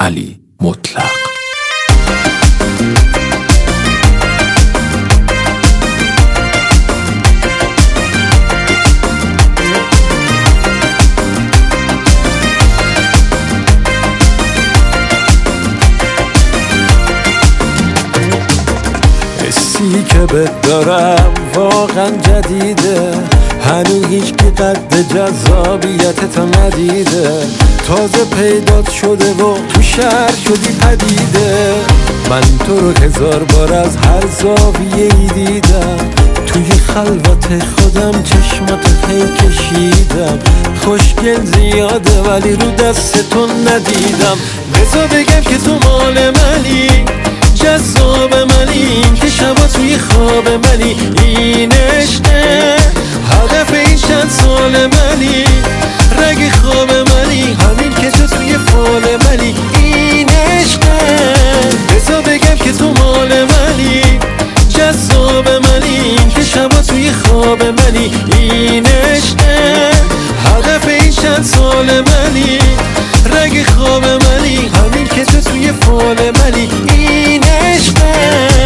علی مطلق. حسی که بهت دارم واقعا جدیده، هنوز هیچ که قد جذابیت تا ندیده، تازه پیدات شده و تو شهر شدی پدیده. من تو رو 1000 بار از هر زاویه ای دیدم، توی خلوت خودم چشمات هی کشیدم. خوشگل زیاده ولی رو دستتون ندیدم، بذار بگم که تو مال منی، جذاب منی، که شبا توی خواب منی. این عشقه هدف این چند سال منی، رگ خواب منی، همین که تو توی فال منی. این عشقه بذار بگم که تو مال منی، جذاب منی، که شبا توی خواب منی. این عشقه هدف این چند سال منی، رگ خواب منی، همین که تو توی فال منی. این عشقه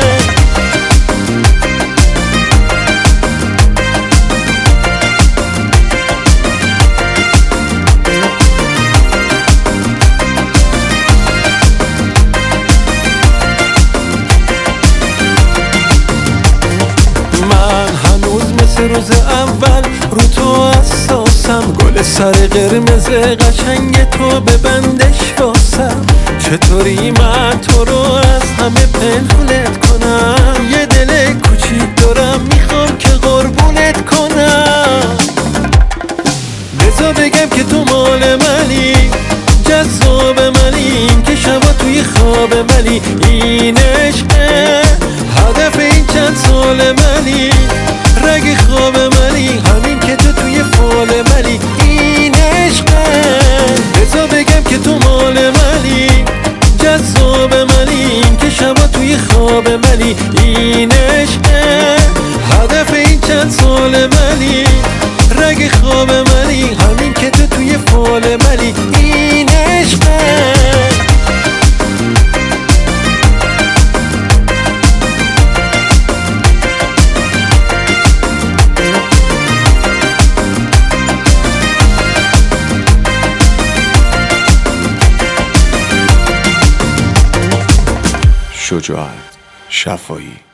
روز اول رو تو اساسم، گل سر قرمز قشنگ تو به بندش واسم. چطوری من تو رو از همه پنهونت کنم، یه دل کوچیک دارم میخوام که قربونت کنم. بذار بگم که تو مال منی، جذاب منی، که شبا توی خواب منی. این عشقه هدف این چند سال منی، رگ خواب منی، همین که تو توی فال منی. این عشقه بذار بگم که تو مال منی، جذاب منی، که شبا توی خواب منی. این عشقه هدف این چند سال منی، رگ خواب منی، همین که تو توی فال منی. این عشقه شجاعت شفایی.